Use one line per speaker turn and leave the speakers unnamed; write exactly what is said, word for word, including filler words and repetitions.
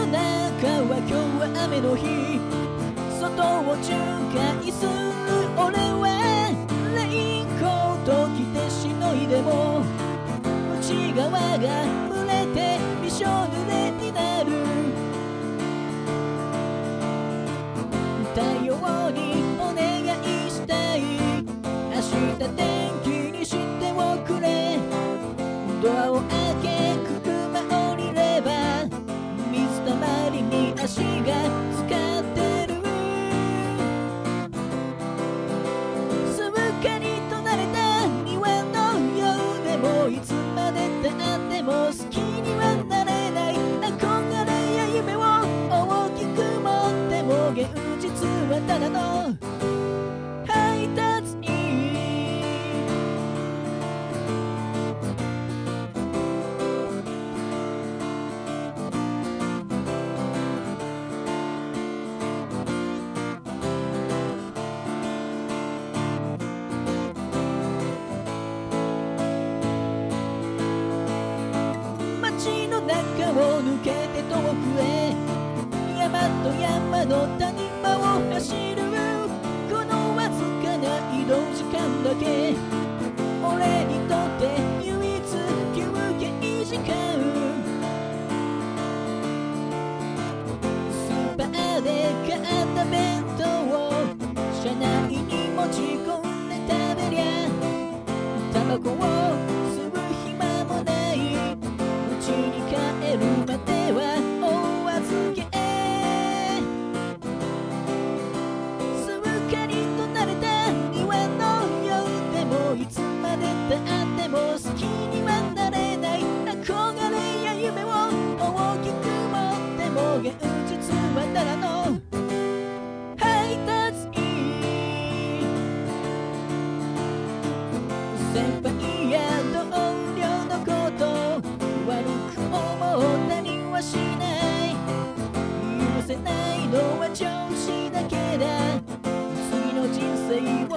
中は今日は雨の日、外を巡回する俺はレインコート着てしのいでも内側が蒸れてびしょ濡れになる。太陽にお願いしたい、明日天気にしておくれ。ドアを開け車降りれば水たまりに足が浸かってる。すぶかにとなれた庭のようでもいつまでたっても好きにはなれない。憧れや夢を大きく持っても現実はただの配達員。街の中を抜けて遠くへ、山と山の谷間を走る。このわずかな移動時間だけ俺にとって唯一休憩時間。スーパーで買った弁当を車内に持ち込んで食べりゃタバコを吸う暇もない。家に帰るまではお預け。すぶかにとなれた庭のようでもいつまでたっても好きにはなれない。憧れや夢を大きく持っても現実はただの配達員。先輩や同僚のこと悪く思ったりはしない。許せないのは調子だけだ。次の人生